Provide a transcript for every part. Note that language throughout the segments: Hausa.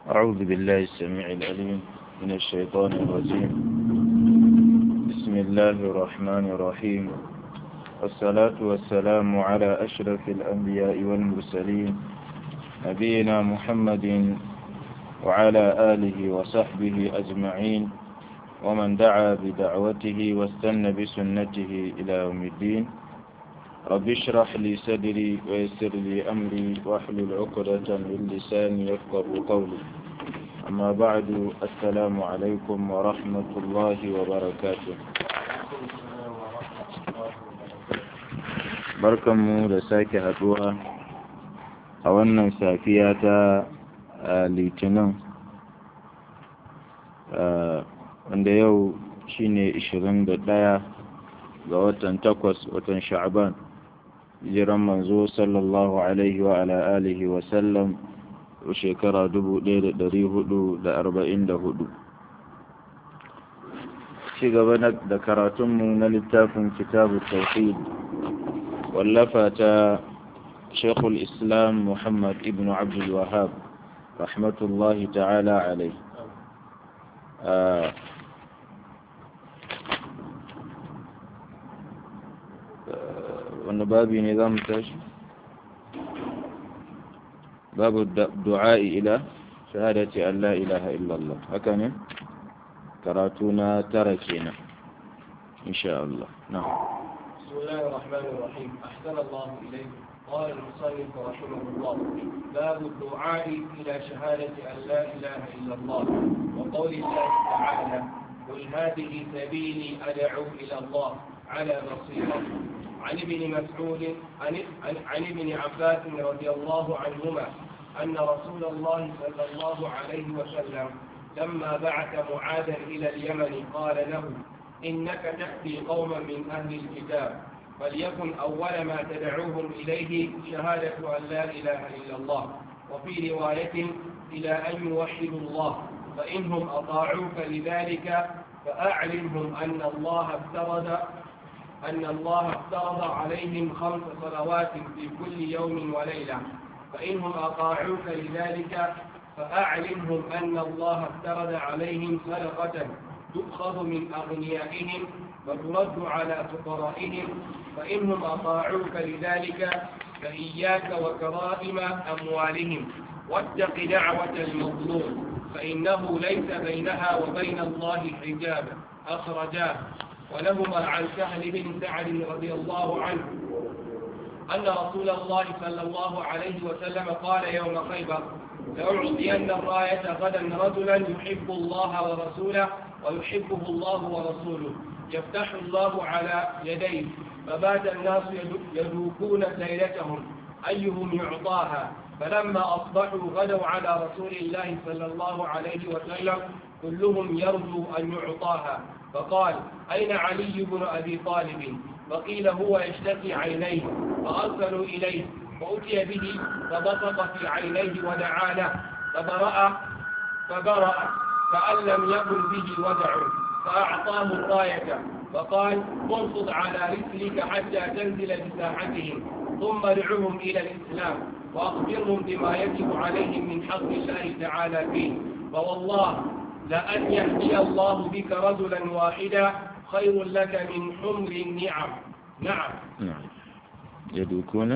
أعوذ بالله السميع العليم من الشيطان الرجيم. بسم الله الرحمن الرحيم، والصلاة والسلام على أشرف الأنبياء والمرسلين نبينا محمد وعلى آله وصحبه أجمعين ومن دعا بدعوته واستنى بسنته إلى يوم الدين. رب اشرح لي صدري ويسر لي أمري واحلل عقدة من لساني يفقهوا قولي. أما بعد، السلام عليكم ورحمة الله وبركاته. barkanmu da sake haduwa a wannan safiya ta litinin wanda yau shine 21 ga watan 8 watan sha'ban, hijiran manzo sallallahu alaihi wa ala alihi wa sallam shekara 1444. ci gaba da karatunmu na littafin kitabu tauhid wallafa ta shekul islam muhammad ibn abdul wahab rahmatullahi ta'ala alai. wani babi ne za mu tashi? babu du'a'i ila shahadati an la ilaha illallah, haka ne? karatu na tara kenan insha Allah. na'am. بسم الله الرحمن الرحيم. أحسن الله إليك. قال المصنف رحمه الله: باب الدعاء إلى شهادة أن لا إله إلا الله، وقول الله تعالى: قل هذه سبيلي أدعو إلى الله على بصيرة. عن ابن مسعود عن ابن عباس رضي الله عنهما أن رسول الله صلى الله عليه وسلم لما بعث معاذا إلى اليمن قال له: إنك تأتي قوما من أهل الكتاب، فليكن أول ما تدعوهم إليه شهادة أن لا إله إلا الله، وفي رواية إلى أن يوحدوا الله، فإنهم أطاعوك لذلك فأعلمهم أن الله افترض عليهم 5 صلوات في كل يوم وليلة، فإنهم أطاعوك لذلك فأعلمهم أن الله افترض عليهم صدقة تؤخذ من أغنيائهم وترد على فقرائهم، فإنهم أطاعوك لذلك فإياك وكرائم أموالهم، واتق دعوة المظلوم فإنه ليس بينها وبين الله حجاب. أخرجاه. ولهما عن سهل بن سعد رضي الله عنه أن رسول الله صلى الله عليه وسلم قال يوم خيبر: لأعطين الراية غدا رجلا يحب الله ورسوله ويحبه الله ورسوله، يفتح الله على يديه، فبات الناس يذوقون ليلتهم أيهم يعطاها، فلما أصبحوا غدوا على رسول الله صلى الله عليه وسلم كلهم يرجو أن يعطاها، فقال: أين علي بن أبي طالب؟ فقيل: هو يشتكي عينيه، فأرسلوا إليه فأتي به فبصق في عينيه ودعا له فبرأ كأن لم يكن به وجع، فأعطاه الراية فقال: انصت على رسلك حتى تنزل بساحتهم، ثم ادعوهم إلى الإسلام وأخبرهم بما يجب عليهم من حق الله تعالى فيه، فوالله لأن يهدي الله بك رجلا واحدا خير لك من حمر النعم. نعم. يدوكون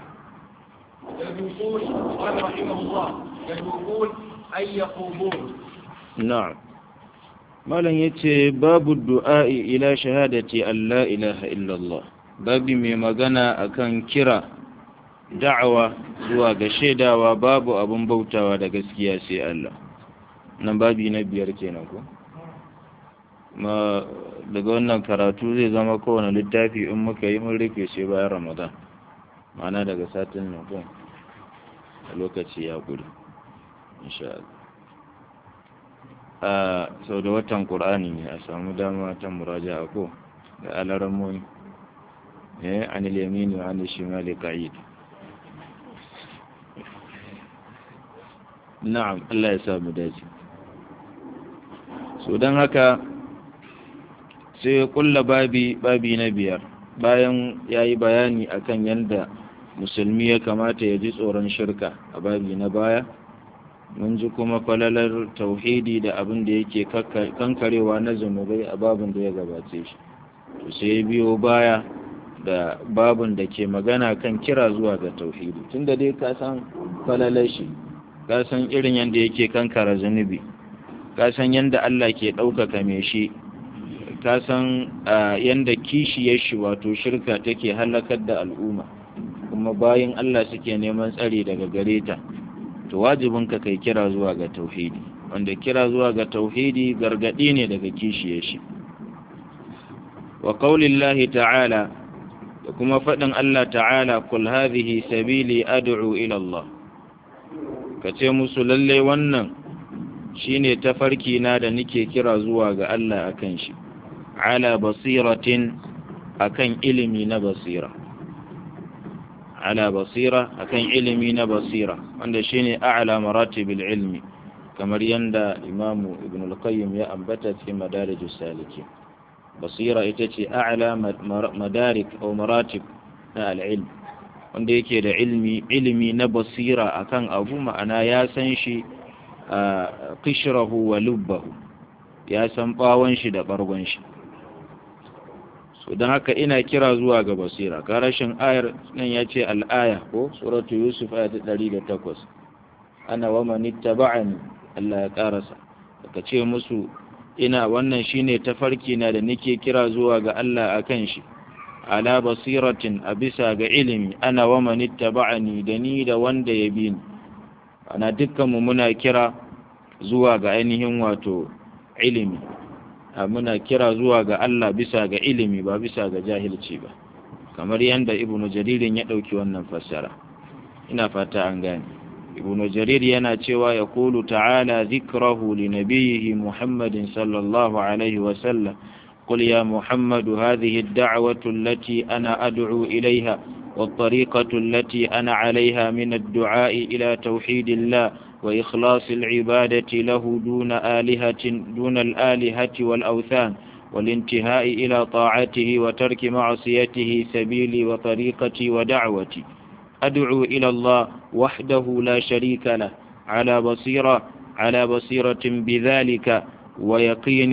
قال رحمه الله: يدوكون أي يقومون. نعم. malam yace babu du'a'i ila shahadati an la ilaha illallah, babi mai magana akan kira da'awa zuwa ga shaidawa babu abun bautawa da gaskiya sai Allah. nan babi na 5 kenan ko daga wannan karatu zai zama kowane littafi in muka yi mun rufe sai bayan Ramadan, ma'ana daga satin nan ko a lokaci ya gudu insha Allah. sau da watan Qur'ani ne a samu dama ta muraja'a ko da alaramoni anil yamini wa anil shimali qa'id. na'am, Allah ya sa mu dace. so dan haka sai ya kulla babi na 5 bayan yayi bayani akan yanda musulmi ya kamata ya ji tsoron shirka a babi na baya, mun ji kuma falalar tauhidi da abin da yake kankarewa na zunubai a babin da ya gabace shi sai biyo baya da babin da ke magana kan kira zuwa ga tauhidi tunda dai ka san falalar shi ka san irin yadda yake kankara zunubi ka san yadda Allah ke ɗaukaka mai shi ka san yadda kishiyar shi wato shirka take halakar da al'umma kuma bayan Allah suke neman tsari daga gare ta to wajibinka kai kira zuwa ga tauhidi wanda kira zuwa ga tauhidi gargadi ne daga kishiyar shi wa qaulillahi ta'ala da kuma faɗin Allah ta'ala kul hadhihi sabili ad'u ila Allah kace musu lalle wannan shine tafarki na da nake kira zuwa ga Allah akan shi ala basiratin akan ilimi na basira ala basira akan ilimi na basira wanda shine a'la maratibil ilmi kamar yanda imamu ibn al-qayyim ya ambata cikin madarijus salikin basira ita ce a'la madarik aw maratib na al-ilm wanda yake da ilimi na basira akan abu ma'ana ya san shi qishrahu wa lubbahu ya san bawon shi da bargon shi so dan haka ina kira zuwa ga basira ka rashin ayar nan yace al-aya ko suratu yusuf ayat 108 ana wa man ittaba'ani Allah ya karasa ka ce musu ina wannan shine tafarki na da nake kira zuwa ga Allah akan shi ala basiratin a bisa ga ilimi ana wa man ittaba'ani da ni da wanda ya bi ni ana dukkanmu muna kira zuwa ga ainihin wato ilimi muna kira zuwa ga Allah bisa ga ilimi ba bisa ga jahilci ba kamar yanda ibnu jaririn ya dauki wannan fassara ina fata an gane ibnu jarir yana cewa ya qulu ta'ala dhikrahu li nabiyhi muhammadin sallallahu alaihi wa sallam قل يا محمد هذه الدعوة التي أنا أدعو إليها والطريقة التي أنا عليها من الدعاء إلى توحيد الله وإخلاص العبادة له دون الآلهة والأوثان والانتهاء إلى طاعته وترك معصيته سبيلي وطريقتي ودعوتي أدعو إلى الله وحده لا شريك له على بصيرة بذلك ويقين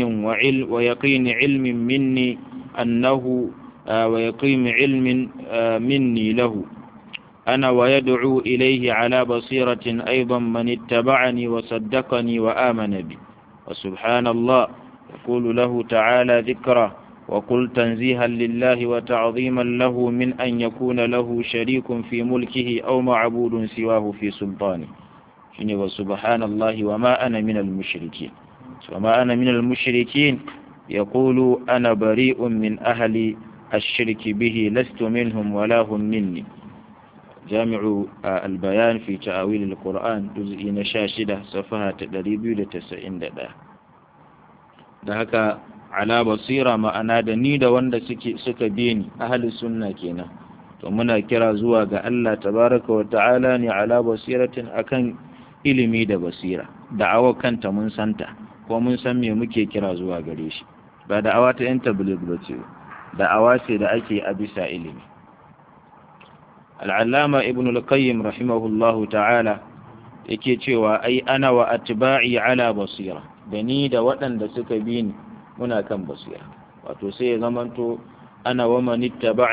علم مني أنه ويقين علم مني له أنا ويدعو إليه على بصيرة أيضا من اتبعني وصدقني وآمن بي وسبحان الله يقول له تعالى ذكره وقل تنزيها لله وتعظيما له من أن يكون له شريك في ملكه أو معبود سواه في سلطانه وسبحان الله وما أنا من المشركين وما أنا من المشركين يقول أنا بريء من أهل الشرك به لست منهم ولا هم مني جامع البيان في تأويل القرآن جزء نشاشدة صفحة 291 da haka ala basira ma'ana da ni da wanda suka bi ni ahli sunna kenan to muna kira zuwa ga Allah tabaraka wa ta'ala ne ala basiratin akan ilimi da basira da'awa kanta mun santa ko mun san me muke kira zuwa gare shi ba da'awa ta yan tabligh ba ce da'awa ce da ake a bisa ilimi al-allama ibn al-qayyim rahimahullahu ta'ala yake cewa ai ana wa atba'i ala basira da ni da waɗanda suka bi ni muna kan basira wato sai ya zamanto ana wa man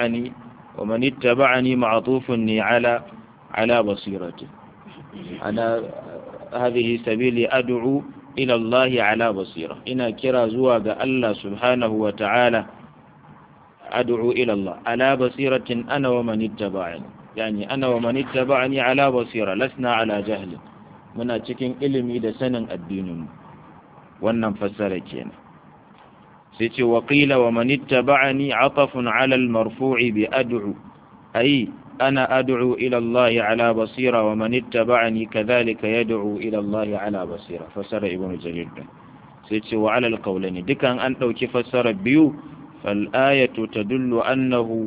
ittaba'ani ma'tufun ni ala basirati ana hadhihi sabili ad'u ila Allah ala basira ina kira zuwa ga Allah subhanahu wa ta'ala ad'u ila Allah ala basiratin ana wa man ittaba'ani yani ana wa man ittaba'ani ala basira lasna ala jahli muna cikin ilimi da sanin addinin mu wannan fassara kenan sai ce wa qila wa man ittaba'ani 'atafun 'ala al-marfu'i bi ad'u ay ana ad'u ila Allah 'ala basira wa man ittaba'ani kadhalika yad'u ila Allah 'ala basira fassara ibnu jarir sai ce wa 'ala al-qawlani dukan an dauki fassara biyu fal ayatu tadullu annahu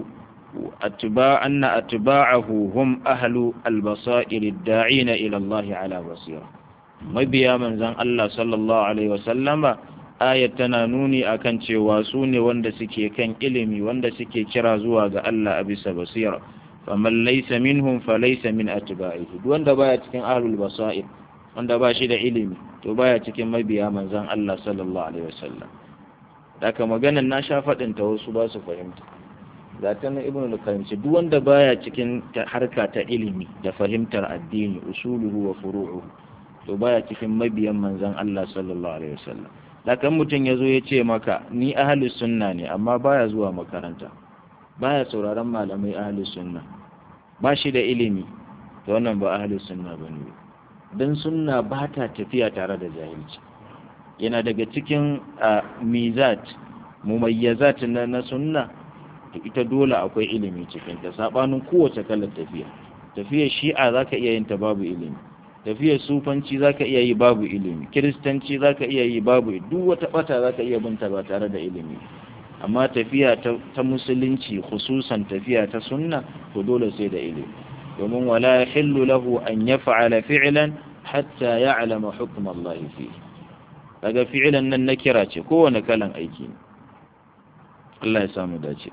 atba'ahu hum ahlu al-basair ad-da'ina ila Allah 'ala basira mabiya manzon Allah sallallahu alaihi wasallama ayat tana nuni akan cewa su ne wanda suke kan ilimi wanda suke kira zuwa ga Allah a bisa basira faman laysa minhum falaysa min atba'ihi wanda baya cikin ahlul basair wanda ba shi da ilimi to baya cikin mabiya manzon Allah sallallahu alaihi wasallam. Daga maganar na sha faɗin ta wasu ba su fahimta. Ga ta na Ibn al-Qayyim duk wanda baya cikin harka ta ilimi da fahimtar addini usuluhu wa furu'uhu to baya cikin mabiyan manzon Allah sallallahu alaihi wasallam. Daga mutum yazo ya ce maka ni ahlus sunna ne amma baya zuwa makaranta, baya sauraron malamai ahlus sunna, ba shi da ilimi, to wannan ba ahlus sunna bane. Dan sunna ba ta tafiya tare da jahilci. Yana daga cikin mizat mumayyazat na sunna, ita dole akwai ilimi cikin ta, sabanin kowace kalar tafiya. Tafiyar shi'a zaka iya yin ta babu ilimi, tafiyar sufanci zaka iya yi babu ilimi, kiristanci zaka iya yi babu, duk wata bata zaka iya binta ba tare da ilimi. Amma tafiya ta musulunci, khususan tafiya ta sunna, to dole sai da ilimi. domin wala yahillu lahu an yaf'ala fi'lan hatta ya'lama hukm Allah fihi. Daga fi'lan nan na kira ce kowane kalan aiki ne. Allah ya samu dace.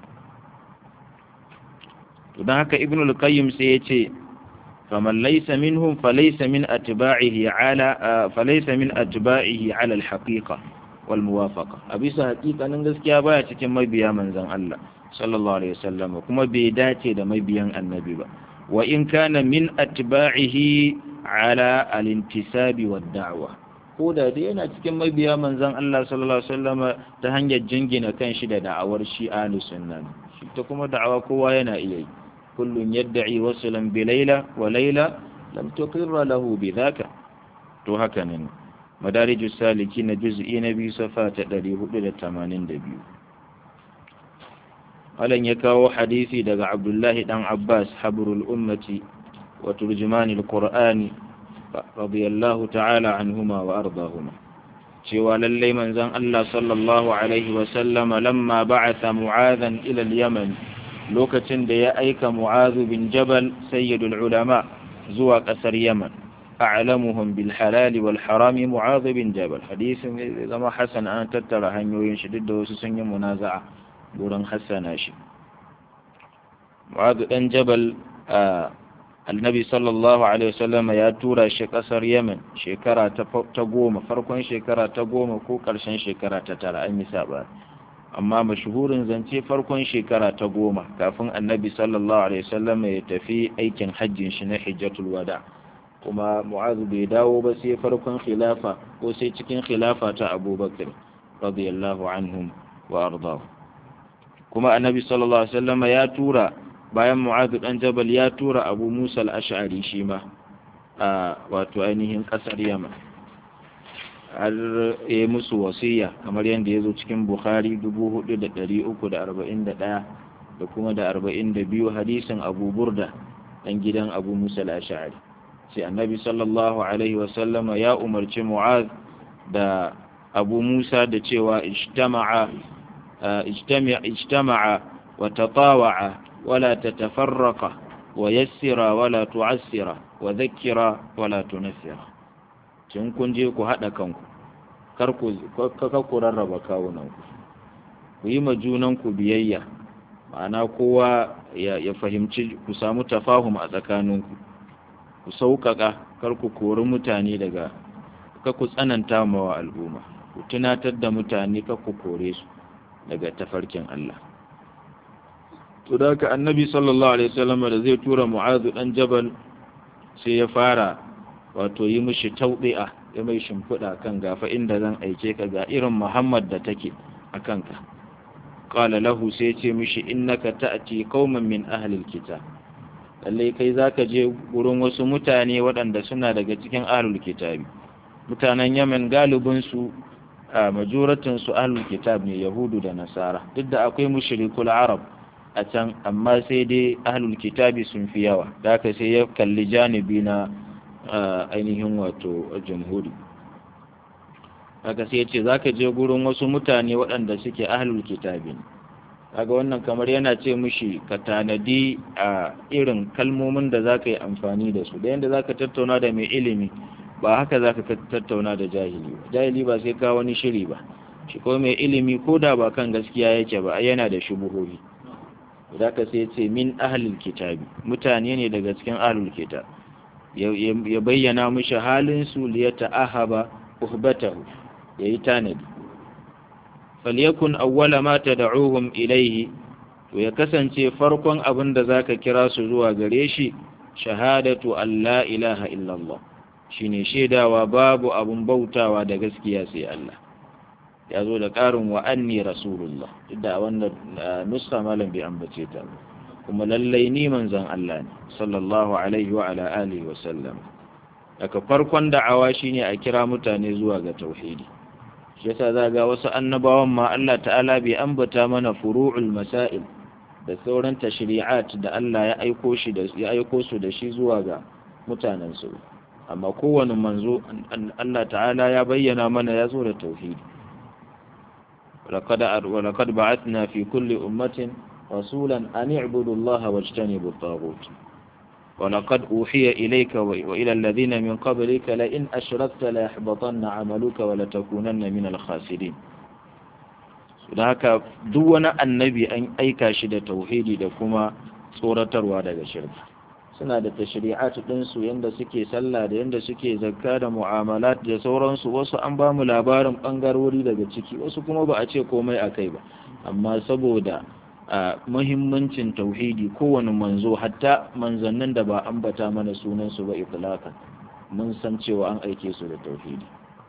To dan haka Ibn al-Qayyim sai ya ce faman laysa minhum falaysa min atba'ihi ala al-haqiqa wal muwafaqa. Abisa haqiqanin gaskiya baya cikin mabiya manzon Allah sallallahu alaihi wasallam, kuma bai dace da mabiyan annabi ba. Wa in kana min atba'ihi ala al-intisabi wad da'wa, ko da dai yana cikin mabiya manzon Allah sallallahu alaihi wasallam ta hanyar jingina kanshi da da'awar shi'a sunna, shi ta kuma da'awa kowa yana iya yi. Kullun yad'i waslan bi layla wa layla lam tuqirra lahu bidhaka. To haka ne madarijus salikin juz'i na 2 safa ta 482. Alan ya kawo hadisi daga Abdullahi dan Abbas habrul ummati wa turjumanil Qur'ani radiyallahu ta'ala anhuma wa ardahuma, cewa lallai manzon Allah sallallahu alaihi wa sallam lamma ba'atha Mu'adhan ila al-Yaman, lokacin da ya aika Mu'adh bin Jabal sayyidul ulama zuwa kasar Yaman, a'lamuhum bil halal wal haram Mu'adh bin Jabal. Hadisin zama hasan, an tattara hanyoyin shi duk da wasu sun yi munaza'a gurin hassana shi. Mu'adh dan Jabal annabi sallallahu alaihi wasallam ya tura shi kasar Yemen shekara ta 10, farkon shekara ta 10 ko karshen shekara ta 9, an yi saba, amma mashhurin zance farkon shekara ta 10 kafin annabi sallallahu alaihi wasallam ya tafi aikin hajjin shi na hajjatul wada. Kuma Mu'adh bai dawo ba sai farkon khilafa ko sai cikin khilafa ta Abubakar radiyallahu anhum wa ardahu. Kuma annabi sallallahu alaihi wasallam ya tura, bayan Mu'adh dan Jabal ya tura Abu Musa al-Ash'ari shi ma a wato ainihin kasar Yaman, har ya musu wasiya kamar yadda ya zo cikin Bukhari 4341 da kuma da 42 hadisin Abu Burda dan gidan Abu Musa al-Ash'ari. Sai annabi sallallahu alaihi wasallam ya umarci Mu'adh da Abu Musa da cewa ijtama'a wa tatawa'a ولا تتفرق ويسر ولا تعسر وذكر ولا تنفر. Kin kun je ku haɗa kanku, kar ku rarraba kawunanku, ku yi ma junanku biyayya, ma'ana kowa ya fahimci, ku samu tafahum a tsakaninku, ku sauƙaƙa, kar ku kori mutane daga, kar ku tsananta mawa al'umma, ku tunatar da mutane, kar ku kore su daga tafarkin Allah. To da haka annabi sallallahu alaihi wasallam da zai tura Mu'adh dan Jabal sai ya fara wato yi mishi tawdi'a, ya mai shimfiɗa kan gafa inda zan aike ka, ga irin Muhammad da take a kanka. Qala lahu, sai ce mishi innaka ta'ti qauman min ahli alkitab, lalle kai zaka je gurin wasu mutane waɗanda suna daga cikin ahlul kitabi. Mutanen Yemen galibin su majoratin su ahlul kitab ne, yahudu da nasara, duk da akwai mushrikul arab a can, amma sai dai ahlul kitabi sun fi yawa, da haka sai ya kalli janibi na ainihin wato jamhuri. Haka sai ya ce za ka je gurin wasu mutane waɗanda suke ahlul kitabi ne. Kaga wannan kamar yana ce mushi ka tanadi a irin kalmomin da za ka yi amfani da su, da yadda za ka tattauna da mai ilimi ba haka za ka tattauna da jahili ba. Jahili ba sai ka wani shiri ba, shi ko mai ilimi ko da ba kan gaskiya yake ba yana da shubuhohi. Da ka sai ce min ahlul kitabi, mutane ne daga cikin ahlul kitab. ya bayyana mishi halin su liyata'ahaba uhbatahu yayi tanadi falyakun awwala ma tad'uhum ilayhi to ya kasance farkon abin da zaka kira su zuwa gare shi shahadatu an la ilaha illallah shine shaidawa babu abun bautawa da gaskiya sai Allah ya zo da ƙarin wa anni rasulullah da wannan nusa malam bai ambace ta kuma lallai ni manzon Allah ne sallallahu alaihi wa ala alihi wa sallam daga farkon da'awa shine a kira mutane zuwa ga tauhidi shi yasa za ga wasu annabawan ma Allah ta'ala bai ambata mana furu'ul masail da sauran tashri'at da Allah ya aiko su da shi zuwa ga mutanen su amma kowane manzo Allah ta'ala ya bayyana mana ya zo da tauhidi ولقد بعثنا في كل أمة رسولا أن اعبدوا الله واجتنبوا الطاغوت ولقد أوحي إليك وإلى الذين من قبلك لئن أشركت ليحبطن عملك ولتكونن من الخاسرين haka duk wani annabi an aika shi da tauhidi da kuma tsoratarwa daga shirka suna da tashri'at ɗinsu yanda suke sallah da yanda suke zakka da mu'amalat da sauransu wasu an ba mu labarin ɓangarori daga ciki wasu kuma ba a ce komai a kai ba amma saboda muhimmancin tauhidi kowane manzo hatta manzannin da ba ambata mana sunansu ba itlaqan mun san cewa an aike su da tauhidi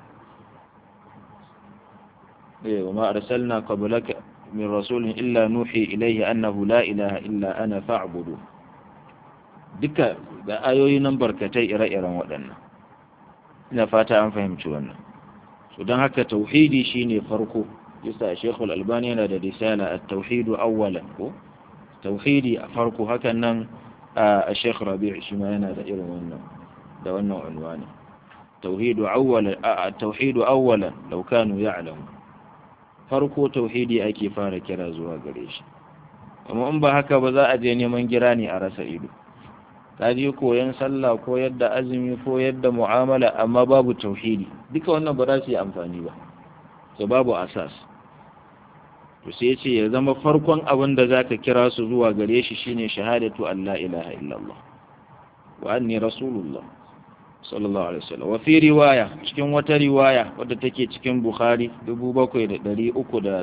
وما أرسلنا قبلك من رسول إلا نوحي إليه أنه لا إله إلا أنا فاعبدوا duka ga ayoyi nan barkatai ire-iren waɗannan ina fata an fahimci wannan so don haka tauhidi shine farko yasa Sheikhul Albani yana da risala at-tauhid awwalan ko tauhidi a farko hakan nan a Sheikh Rabi' shi ma yana da irin wannan da wannan unwani tauhid awwalan at-tauhid awwalan law kanu ya'lamu farko tauhidi ake fara kira zuwa gare shi amma in ba haka ba za a je neman gira ne a rasa ido ka je koyan sallah ko yadda azumi ko yadda mu'amala amma babu tauhidi duka wannan ba za su yi amfani ba so babu asas to sai ce ya zama farkon abin da zaka kira su zuwa gare shi shine shahadatu an la ilaha illallah wa anni rasulullah sallallahu alaihi wasallam wa fi riwaya cikin wata riwaya wadda take cikin Bukhari 7372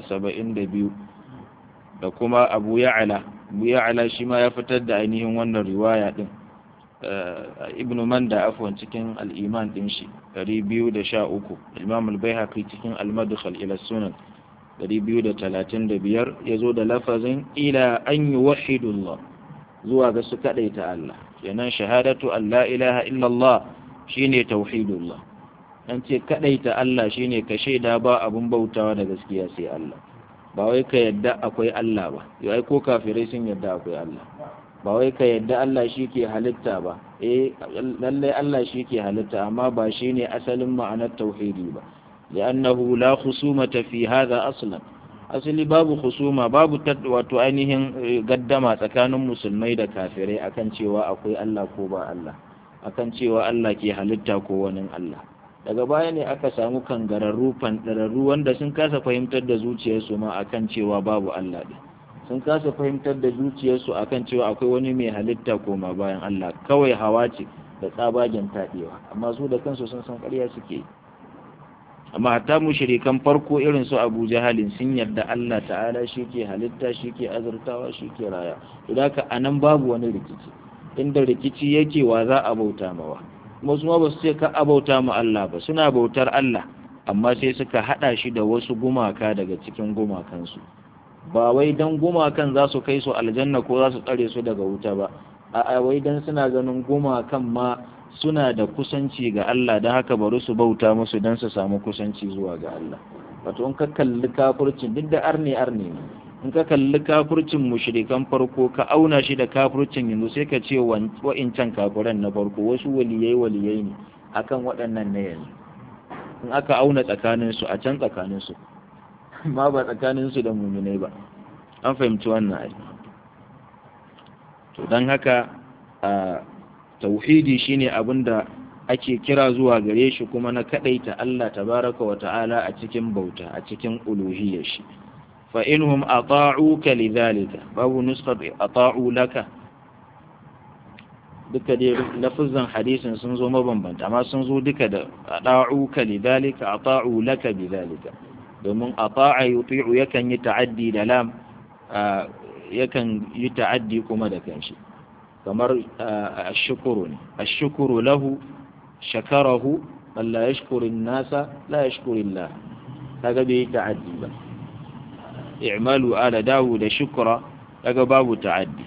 da kuma Abu Ya'la shi ma ya fitar da ainihin wannan riwaya din Ibn Manda afwan cikin al-Iman din shi 213 Imam al-Baihaqi cikin al-Madkhal ila Sunan 235 yazo da lafazin ila an yuwahhidullah zuwa ga su kadaita Allah kenan shahadatu an la ilaha illa Allah shine tauhidullah an ce kadaita Allah shine ka shaida ba abun bautawa da gaskiya sai Allah ba wai ka yadda akwai Allah ba yau ko kafirai sun yadda akwai Allah ba wai ka yadda Allah shi ke halitta ba lallai Allah shi ke halitta amma ba shi ne asalin ma'anar tauhidi ba li'annahu la khusumata fi hadha aslan asali babu khusuma babu wato ainihin gaddama tsakanin musulmai da kafirai akan cewa akwai Allah ko ba Allah akan cewa Allah ke halitta ko wani Allah daga baya ne aka samu kangararru fandararru wanda sun kasa fahimtar da zuciyarsu ma akan cewa babu Allah din sun kasa fahimtar da zuciyarsu akan cewa akwai wani mai halitta koma bayan Allah kawai hawa ce da tsabagen taɗewa amma su da kansu sun san ƙarya suke yi amma hatta mushrikan farko irin su Abu Jahalin sun yarda Allah ta'ala shi ke halitta shi ke azurtawa shi ke raya to haka anan babu wani rikici inda rikici yake wa za a bauta mawa kuma su ma ba su ce ka abauta ma Allah ba suna bautar Allah amma sai suka hada shi da wasu gumaka daga cikin gumakansu ba wai dan gumakan za su kai su aljanna ko za su tsare su daga wuta ba a'a wai dan suna ganin gumakan ma suna da kusanci ga Allah don haka bari su bauta musu dan su samu kusanci zuwa ga Allah wato in ka kalli kafircin duk da arne ne in ka kalli kafircin mushrikan farko ka auna shi da kafircin yanzu sai ka ce wa'incan kafiran na farko wasu waliyai ne akan waɗannan na yanzu in aka auna tsakaninsu a can tsakaninsu ma ba tsakaninsu da muminai ba an fahimci wannan ai to don haka tauhidi shine abinda ake kira zuwa gare shi kuma na kadaita Allah tabaraka wa ta'ala a cikin bauta a cikin uluhiyyar shi fa inhum ata'uka lidhalika babu nusqat ata'u laka duka dai lafazan hadisin sun zo mabambanta amma sun zo duka da ata'uka lidhalika ata'u laka bidhalika domin ata'a yuti'u yakan yi ta'addi da lam yakan yi ta'addi kuma da kanshi kamar ashkuru ne ashkuru lahu shakarahu man la yashkuru an-nasa la yashkuru Allah kaga bai ta'addi ba i'malu ala dawud shukra kaga babu ta'addi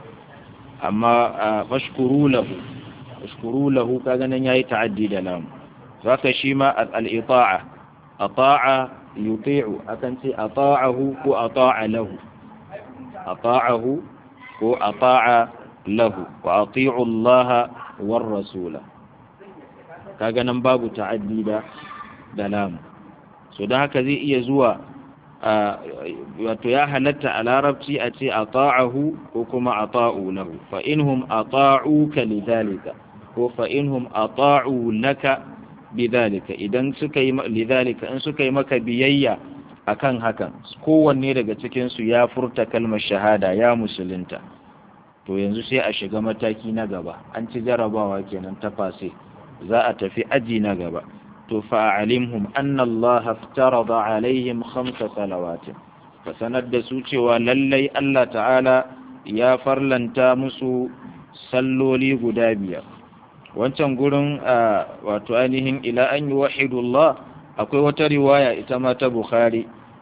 amma fashkuru lahu kaga nan yayi ta'addi da lam zaka shi ma al-ita'a ata'a yuti'u akan ce ata'ahu ko ata'a lahu ata'ahu ko ata'a lahu wa ati'u Allah war rasula kaga nan babu ta'addi da lam so dan haka zai iya zuwa wato ya halatta a larabci a ce ata'ahu ko kuma ata'u lahu fa inhum ata'uka lidhalika ko fa inhum ata'u laka bidhalika idan suka yi lidhalika in suka yi maka biyayya akan hakan kowanne daga cikin su ya furta kalmar shahada ya musulunta to yanzu sai a shiga mataki na gaba an ci jarabawa kenan ta fase za a tafi aji na gaba to fa'alimhum anna Allah aftarada alaihim 5 salawatin fa sanar da su cewa lallai Allah ta'ala ya farlanta musu salloli guda 5 wancan gurin wato ainihin ila an yuwahidullah akwai wata riwaya ita ma ta Bukhari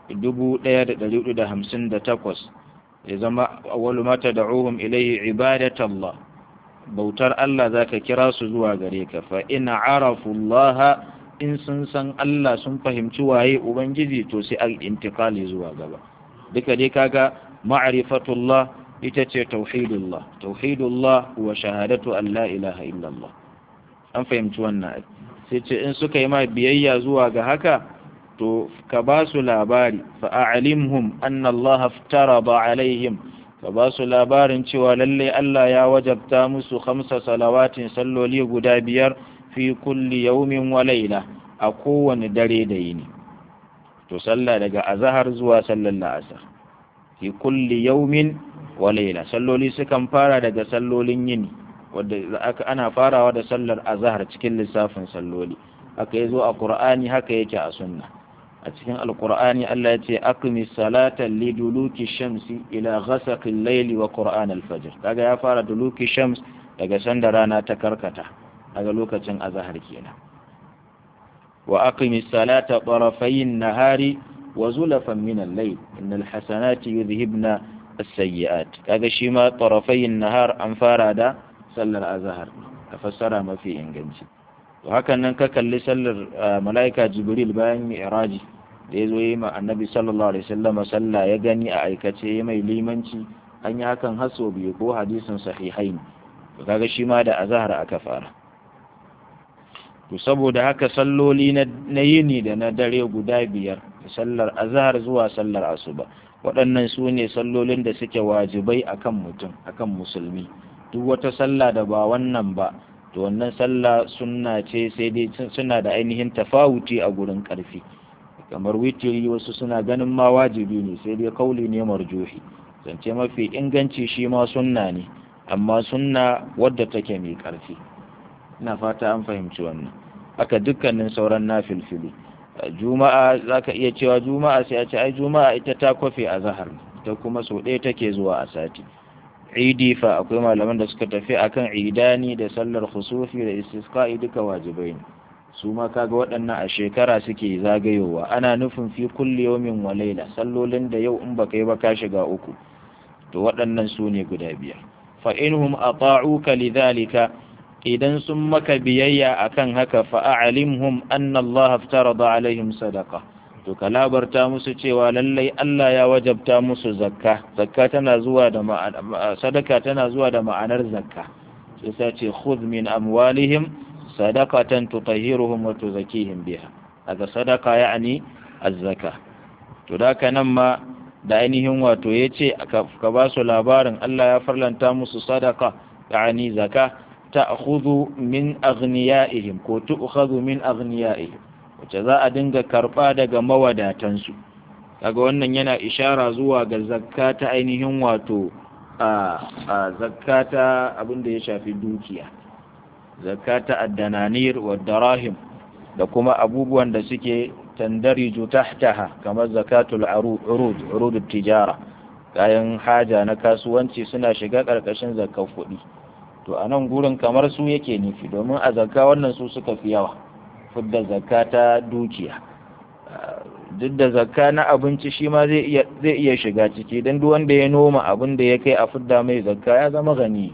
1458 ya zama awwalu ma tad'uhum ilayhi ibadatallah bautar Allah zaka kira su zuwa gare ka fa in arafu Allah in sun san Allah sun fahimci waye ubangiji to sai al-intiqali zuwa gaba duka dai kaga ma'rifatullah ita ce tauhidullah huwa shahadatu an la ilaha illallah an fahimci wannan sai ce in suka yi ma biyayya zuwa ga haka to ka ba su labari fa a'limhum anna Allah aftarada alaihim ka ba su labarin cewa lalle Allah ya wajabta musu 5 salawatin salloli guda 5 fi kulli yawmin wa layla a kowane dare da yini to sallah daga azhar zuwa sallar la'asar fi kulli yawmin wa layla salloli sukan fara daga sallolin yini wanda ana farawa da sallar azhar cikin lissafin salloli haka yazo a Qur'ani haka yake a sunna a cikin alqur'ani Allah ya ce aqimis salata liduluki shamsi ila ghasaqil layli wa qur'an al-fajr kaga ya fara duluki shams daga sanda rana ta karkata daga lokacin azhar kenan wa aqimis salata tarafayn nahari wa zulafan min al-layl innal hasanati yudhhibna as-sayyi'at kaga shi ma tarafayn nahar an fara da sallar azhar a fassara mafi inganci to hakan nan ka kalli sallar malaika jibril bayan mi'raji da yazo yi ma annabi sallallahu alaihi wasallam sallah ya gani a aikace mai limanci an yi hakan haso biyu ko hadisin sahihain to kaga shi ma da azhar aka fara to saboda haka salloli na yini da na dare guda 5 sallar azhar zuwa sallar asuba waɗannan su ne sallolin da suke wajibai akan mutum akan musulmi duk wata sallah da ba wannan ba to wannan sallah sunna ce sai dai suna da ainihin tafawuti a gurin ƙarfi kamar witiri wasu suna ganin ma wajibi ne sai dai kauli ne marjuhi zance mafi inganci shi ma sunna ne amma sunna wadda take mai ƙarfi ina fata an fahimci wannan haka dukkanin sauran nafilfili juma'a zaka iya cewa juma'a sai a ce ai juma'a ita ta kwafe a zahar ta kuma so ɗaya take zuwa a sati idi fa akwai malaman da suka tafi akan idani da sallar khusufi da istisqa'i duka wajibai ne su ma kaga waɗannan a shekara suke zagayowa ana nufin fi kulli yawmin wa layla sallolin da yau in baka yi ba ka shiga uku to waɗannan su ne guda 5 fa inhum ata'uka lidhalika idan sun maka biyayya akan haka fa a'limhum anna Allah aftarada alaihim sadaqa to ka labarta musu cewa lallai Allah ya wajabta musu zakka tana zuwa da sadaka tana zuwa da ma'anar zakka sai ta ce khudh min amwalihim sadaqatan tutahhiruhum wa tuzakkihim biha daga sadaka yani az-zaka to da nan ma da ainihin wato yace ka ba su labarin Allah ya farlanta musu sadaka yani zaka ta'khudhu min aghniyaihim ko tu'khadhu min aghniyaihim wacce za a dinga karba daga mawadatansu kaga wannan yana ishara zuwa ga zakka ta ainihin wato a zakata abin da ya shafi dukiya, zakata ad-dananir wa darahim, da kuma abubuwan da suke tandariju tahtaha kamar zakatul urud tijara, kayan haja na kasuwanci suna shiga karkashin zakar kuɗi. To a nan gurin kamar su yake nufi, domin a zakka wannan su suka fi yawa, fidda zakka ta dukiya. Duk da zakka na abinci shi ma zai iya shiga ciki, don duk wanda ya noma abin da ya kai a fidda mai zakka ya zama gani,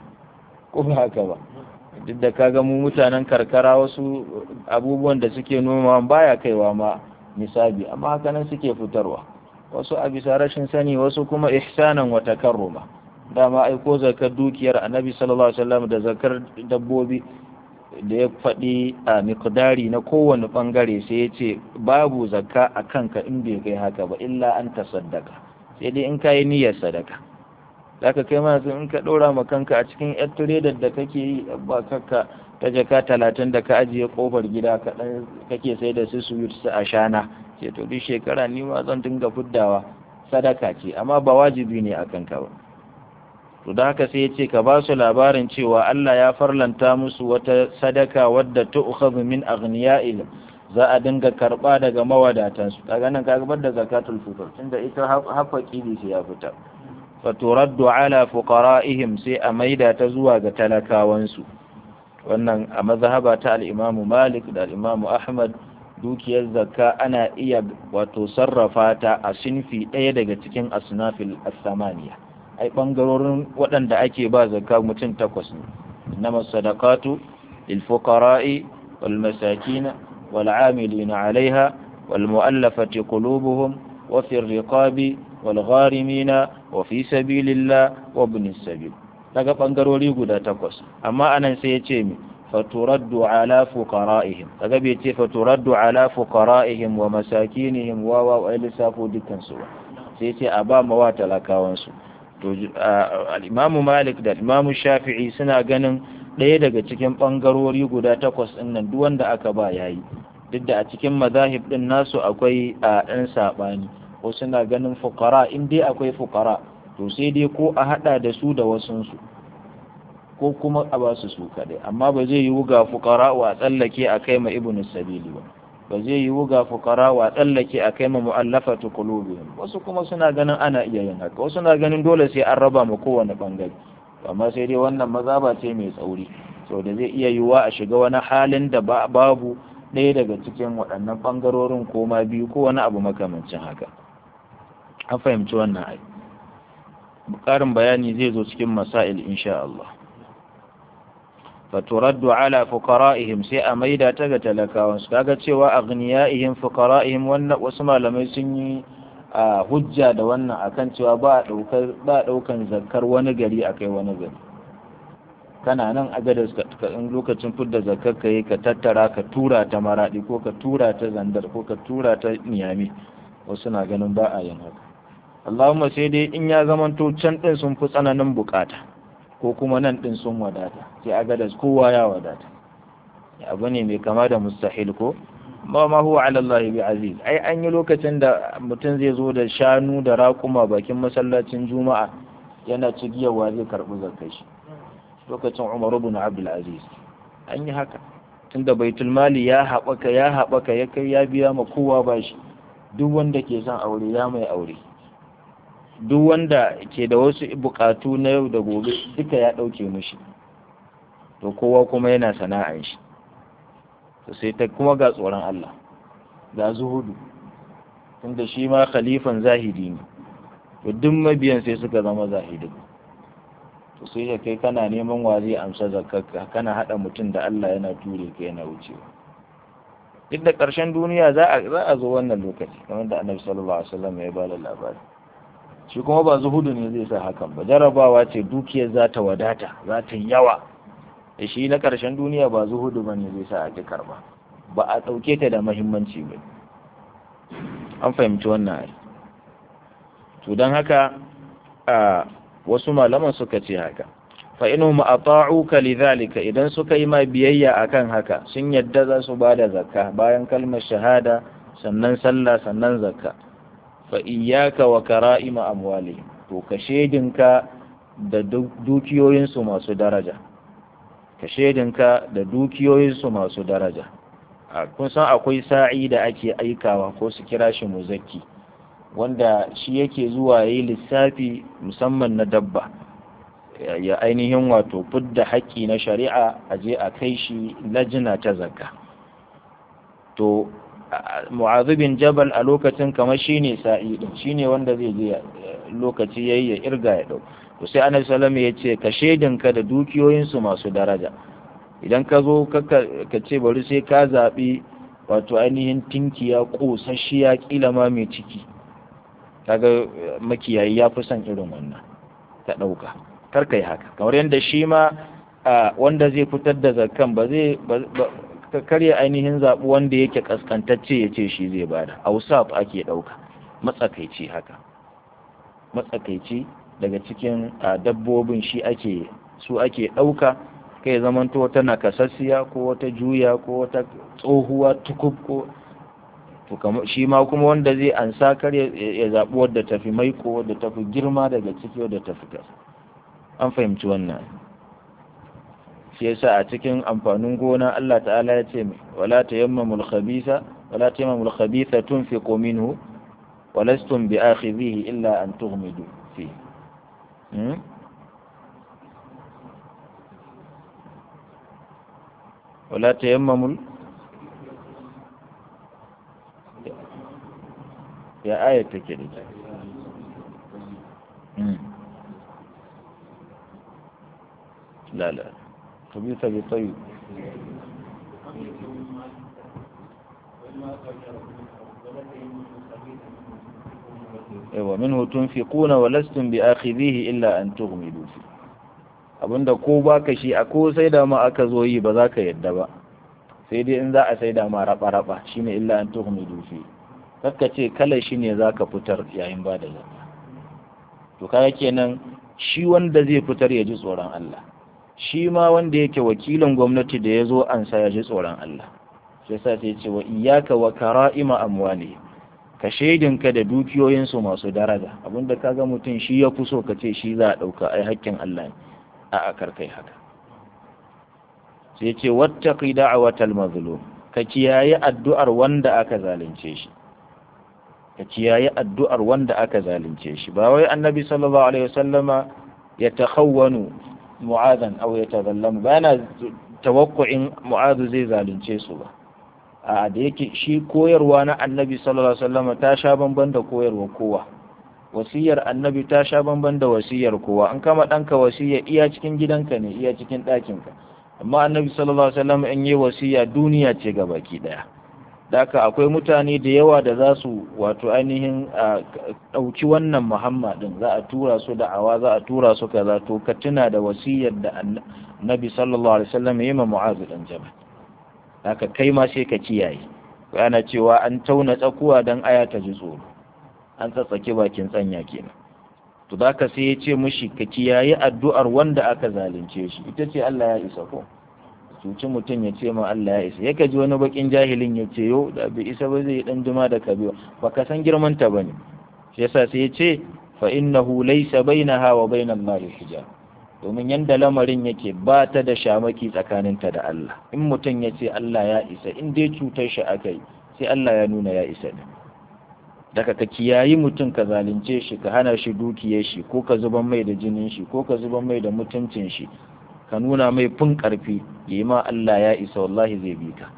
ko ba haka ba. Duk da kaga mu mutanen karkara wasu abubuwan da suke noma baya kaiwa ma nisabi, amma haka nan suke fitarwa, wasu a bisa rashin sani, wasu kuma ihsanan wa takarruma. Dama aiko zakar dukiyar annabi sallallahu alaihi wasallam da zakar dabbobi da ya faɗi a miqdari na kowane bangare, sai ya ce babu zakka a kanka in bai kai haka ba illa an tasaddaka, sai dai in kayi niyyar sadaka. Zaka kai ma in ka ɗora ma kanka a cikin yar tiredar da kake yi ba kakka ta jaka 30 da ka ajiye kofar gida kaɗan kake sai da su su a shana, ce to duk shekara ni ma zan dinga fuddawa, sadaka ce amma ba wajibi ne a kanka ba. To da haka sai ya ce ka ba su labarin cewa Allah ya farlanta musu wata sadaka wadda tu'khadhu min aghniya'il, za a dinga karba daga mawadatan su. Kaga nan ka gabar da zakatul fitr, tunda ita haƙƙi ne sai ya fita. Fa turaddu ala fuqara'ihim, sai a maida ta zuwa ga talakawan su. Wannan a mazhaba ta al-Imam Malik da al-Imam Ahmad, dukiyar zakka ana iya wato sarrafa ta a sinfi ɗaya daga cikin asnafil as-samaniya. Ai bangarorin waɗanda ake ba zakka mutum 8 ne. Innama sadaqatu lil fuqara'i wal masakin wal 'amilina 'alayha wal mu'allafati qulubuhum wa fi riqabi wal gharimina wa fi sabilillah wa ibn as-sabil. Daga bangarori guda 8, amma anan sai ya ce mi faturaddu ala fuqara'ihim, kaga bai ce faturaddu ala fuqara'ihim wa masakinihim wa ilisafu dukkan su, sai ce a ba mawa talakawan su. To al-Imam Malik da al-Imam Shafi'i suna ganin ɗaya daga cikin ɓangarori guda 8 ɗin nan duk wanda aka ba yayi, duk da a cikin mazahib ɗin nasu akwai ɗan saɓani. Ko suna ganin fuqara, in dai akwai fuqara to sai dai ko a haɗa da su da wasunsu ko kuma a ba su kaɗai, amma ba zai yiwu ga fuqara wa tsallake a kai ma ibnu sabili ba zai yiwu ga fuqara wa tsallake a kai ma mu'allafatu qulubihim. Wasu kuma suna ganin ana iya yin haka, wasu suna ganin dole sai an raba ma kowane bangare, amma sai dai wannan mazaba ce mai tsauri, so da zai iya yiwuwa a shiga wani halin da babu ɗaya daga cikin waɗannan bangarorin ko ma biyu ko wani abu makamancin haka. An fahimci wannan ai. Ƙarin bayani zai zo cikin masail insha Allah. faturaddu ala fuqara'ihim, sai a maida ta ga talakawan su. Kaga cewa aghniya'ihim fuqara'ihim, wannan wasu malamai sun yi hujja da wannan akan cewa ba daukan zakkar wani gari akai wani gari. Kana nan a gada in lokacin fidda zakkar kai ka tattara ka tura ta Maradi ko ka tura ta Zandar ko ka tura ta Niyami, wasu na ganin ba a yin haka. Allahumma sai dai in ya zamanto can din sun fi tsananin bukata ko kuma nan din sun wadata, sai a gada kowa ya wadata. Abu ne mai kama da mustahil ko ma huwa ala Allah bi aziz. Ai an yi lokacin da mutum zai zo da shanu da raƙuma bakin masallacin Juma'a yana cigiyarwa zai karɓi zakkar shi, lokacin Umar ibn Abdul Aziz an yi haka, tunda baitul mali ya haɓaka ya kai ya biya ma kowa bashi. Duk wanda ke son aure ya mai aure, duk wanda ke da wasu bukatu na yau da gobe duka ya ɗauke mishi, to kowa kuma yana sana'ar shi. To sai ta kuma ga tsoron Allah, ga zuhudu, tunda shi ma khalifan zahidi ne, to duk mabiyan sai suka zama zahidi. To sai ya kai kana neman wa zai amsa zakarka, kana hada mutum da Allah yana ture ka yana wucewa. Duk da ƙarshen duniya za a zo wannan lokaci kamar da Annabi sallallahu alaihi wasallam ya bada labari. Shi kuma ba zuhudu ne zai sa hakan ba, jarabawa ce, dukiyar za ta wadata, za ta yawa. Da shi na ƙarshen duniya ba zuhudu ba ne zai sa a ƙi karba, ba a ɗauke ta da muhimmanci ba. An fahimci wannan ai. To don haka wasu malaman suka ce haka, fa inhum ata'uka lidhalika, idan suka yi ma biyayya akan haka, sun yadda za su bada zakka bayan kalmar shahada, sannan sallah, sannan zakka. Fa iyyaka wa kara'ima amwalihim, to ka shedinka da dukiyoyinsu masu daraja ka shaidinka da dukiyoyinsu masu daraja. Kun san akwai sa'i da ake aikawa ko su kira shi muzakki, wanda shi yake zuwa yayi lissafi musamman na dabba, ya ainihin wato fidda haƙƙi na shari'a a je a kai shi lajina ta zakka. To Mu'adh bin Jabal a lokacin kamar shine sa'i din, shine wanda zai je lokaci yayi ya irga ya dau. To sai Annabi sallallahu alaihi wasallam ya ce ka shaidinka da dukiyoyinsu masu daraja. Idan ka zo ka ce bari sai ka zaɓi wato ainihin tinkiya ƙosasshiya ƙila ma mai ciki, kaga makiyayi ya fi son irin wannan ka ɗauka, kar ka yi haka. Kamar yadda shi ma wanda zai fitar da zakkan ba zai ka karya ainihin zaɓi wanda yake ƙasƙantacce ya ce shi zai bada. Ausaf ake ɗauka, matsakaici haka, matsakaici daga cikin dabbobin su ake ɗauka, kai zamanto wata nakasassiya ko wata juya ko wata tsohuwa tukub ko to shi ma kuma wanda zai ansa kar ya zaɓi wadda tafi maiko, wadda tafi girma daga ciki, wadda tafi kasa. An fahimci wannan. Shi yasa a cikin amfanin gona Allah ta'ala ya ce wala tayammamul khabitha tunfiqu minhu wa lastum bi'akhidhihi illa an tughmidu fihi. ولا تيمموا يا آية كده لا خبيث بطيب ومنه تنفقون ولستم بآخذيه إلا أن تغمدوا فيه. Abinda ko baka shi a ko sai da ma aka zo yi ba za ka yadda ba, sai dai in za a sai da ma raba-raba shine illa an tuhmidu fi. Kakka ce kalar shi ne za ka fitar yayin ba da zakka. To kaga kenan shi wanda zai fitar ya ji tsoron Allah, shi ma wanda yake wakilin gwamnati da ya zo an sa ya ji tsoron Allah. Sai sa sai ce wa iyyaka wa kara'ima amwali, ka shaidinka da dukiyoyinsu masu daraja. Abinda kaga mutum shi ya fi so ka ce shi za a ɗauka, ai haƙƙin Allah ne. a karkai haka. Sai ce wattaqi da'watal mazlum, ka kiyaye addu'ar wanda aka zalunce shi, ka kiyaye addu'ar wanda aka zalunce shi. Ba wai annabi sallallahu alaihi wasallama ya takhawwanu mu'adhan aw yatadhallamu, ba yana tawakkuin mu'adh zai zalunce su ba. A da yake shi koyarwa na annabi sallallahu alaihi wasallama ta sha bamban da koyarwa kowa. Wasiyar annabi ta sha bamban da wasiyar kowa. An kama ɗanka wasiya iya cikin gidanka ne, iya cikin ɗakinka, amma annabi sallallahu alaihi wasallam in yi wasiya duniya ce ga baki ɗaya. Da haka akwai mutane da yawa da za su wato ainihin ɗauki wannan muhammad ɗin, za a tura su da'awa, za a tura su kaza. To ka tuna da wasiyar da annabi sallallahu alaihi wasallam ya yi ma Mu'adh ɗan Jabal. Haka kai ma sai ka kiyaye. Ana cewa an tauna tsakuwa dan aya ta ji tsoro, an tsatsake bakin tsanya kenan. To zaka sai ya ce mushi ka kiyaye addu'ar wanda aka zalunce shi, ita ce Allah ya isa ko cuci mutum ya ce ma Allah ya isa. Yaka ji wani bakin jahilin ya ce yo da bai isa ba zai dan juma da kabewa, baka san girman ta bane. Shi yasa sai ya ce fa innahu laysa bainaha wa bainal mali hijab, domin yanda lamarin yake ba ta da shamaki tsakaninta da Allah. In mutum ya ce Allah ya isa, in dai cutar shi akai, sai Allah ya nuna ya isa ne. Daga ka kiyayi mutum ka zalunce shi, ka hana shi dukiyar shi, ko ka zuban mai da jinin shi, ko ka zuban mai da mutuncin shi, ka nuna mai fin karfi, yayi ma Allah ya isa, wallahi zai bi ka.